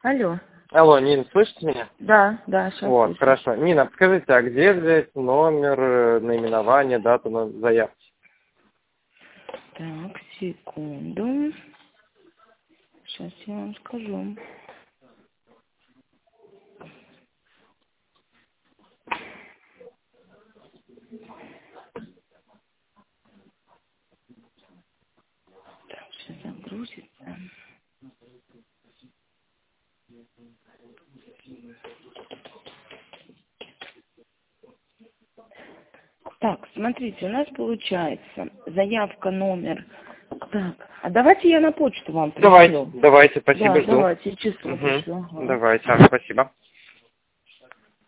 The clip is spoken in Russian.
Алло. Алло, Нина, слышите меня? Да, сейчас Вот, слышу. хорошо. Нина, скажите, а где взять номер, наименование, дату на заявки? Так, секунду. Сейчас я вам скажу. Так, сейчас загрузится. Так, смотрите, у нас получается заявка номер. Так, а давайте я на почту вам пришлю. Давайте, спасибо, Да, жду. давайте, число пришлю. Ага. Давайте, спасибо.